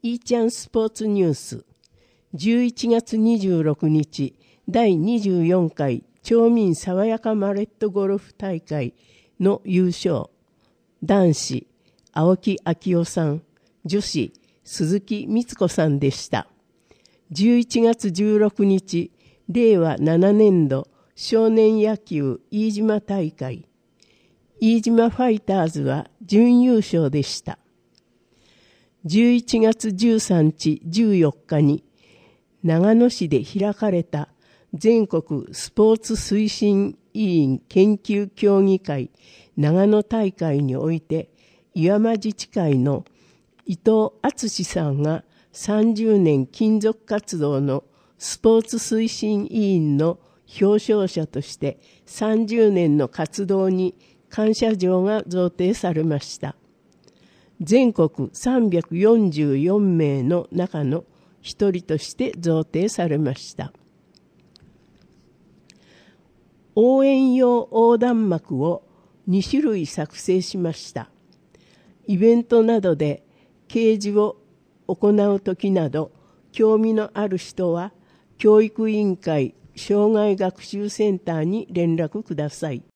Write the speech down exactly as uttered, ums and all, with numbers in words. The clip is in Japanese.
いーちゃんスポーツニュースじゅういちがつにじゅうろくにちだいにじゅうよんかい町民爽やかマレットゴルフ大会の優勝。男子青木明夫さん、女子鈴木光子さんでした。じゅういちがつじゅうろくにちれいわななねんど少年野球飯島大会。飯島ファイターズは準優勝でした。じゅういちがつじゅうさんにちじゅうよっかに長野市で開かれた全国スポーツ推進委員研究協議会長野大会において岩間自治会の伊藤敦さんがさんじゅうねん勤続活動のスポーツ推進委員の表彰者としてさんじゅうねんの活動に感謝状が贈呈されました。全国さんびゃくよんじゅうよんめいの中の一人として贈呈されました。応援用横断幕をにしゅるい作成しました。イベントなどで掲示を行うときなど、興味のある人は教育委員会障害学習センターに連絡ください。